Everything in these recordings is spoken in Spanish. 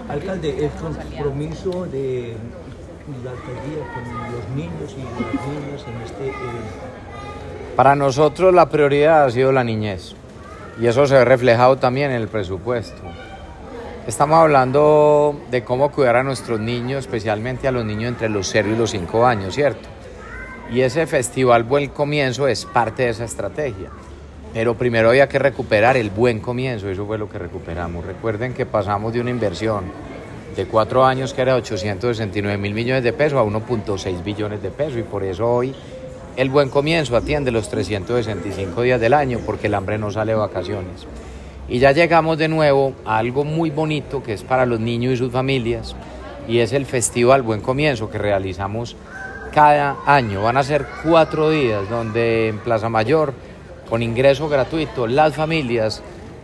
Alcalde, el compromiso de la alcaldía con los niños y las niñas en este evento. Para nosotros la prioridad ha sido la niñez y eso se ve reflejado también en el presupuesto. Estamos hablando de cómo cuidar a nuestros niños, especialmente a los niños entre los 0 y los 5 años, ¿cierto? Y ese festival Buen Comienzo es parte de esa estrategia. Pero primero había que recuperar el buen comienzo, eso fue lo que recuperamos. Recuerden que pasamos de una inversión de 4 años que era de 869 mil millones de pesos a 1.6 billones de pesos y por eso hoy el buen comienzo atiende los 365 días del año porque el hambre no sale de vacaciones. Y ya llegamos de nuevo a algo muy bonito que es para los niños y sus familias y es el Festival Buen Comienzo que realizamos cada año. Van a ser 4 días donde en Plaza Mayor, con ingreso gratuito, las familias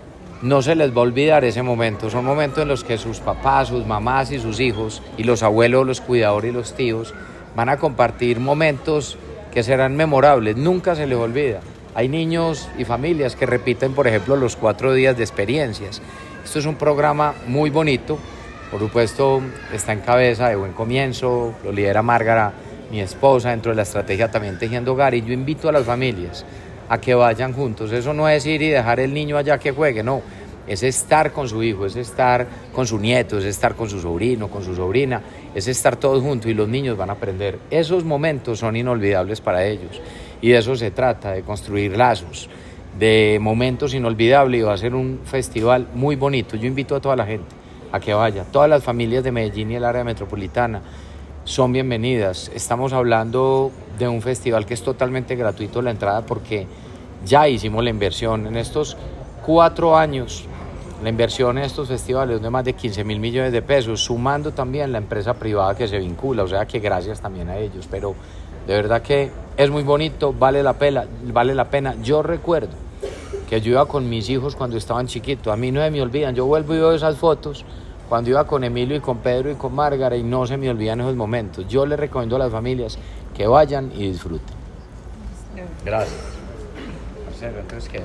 no se les va a olvidar ese momento. Son momentos en los que sus papás, sus mamás y sus hijos y los abuelos, los cuidadores y los tíos van a compartir momentos que serán memorables, nunca se les olvida. Hay niños y familias que repiten, por ejemplo, los 4 días de experiencias. Esto es un programa muy bonito, por supuesto está en cabeza de Buen Comienzo, lo lidera Márgara, mi esposa, dentro de la estrategia también Tejiendo Hogar, y yo invito a las familias a que vayan juntos. Eso no es ir y dejar el niño allá que juegue, no, es estar con su hijo, es estar con su nieto, es estar con su sobrino, con su sobrina, es estar todos juntos y los niños van a aprender. Esos momentos son inolvidables para ellos y de eso se trata, de construir lazos, de momentos inolvidables, y va a ser un festival muy bonito. Yo invito a toda la gente a que vaya, todas las familias de Medellín y el área metropolitana son bienvenidas. Estamos hablando de un festival que es totalmente gratuito la entrada porque ya hicimos la inversión en estos 4 años. La inversión en estos festivales es de más de 15 mil millones de pesos, sumando también la empresa privada que se vincula, o sea que gracias también a ellos, pero de verdad que es muy bonito, vale la pena. Yo recuerdo que yo iba con mis hijos cuando estaban chiquitos, a mí no se me olvidan, yo vuelvo y veo esas fotos cuando iba con Emilio y con Pedro y con Márgara y no se me olvidan esos momentos. Yo les recomiendo a las familias que vayan y disfruten. Gracias. Marcelo, entonces, ¿qué?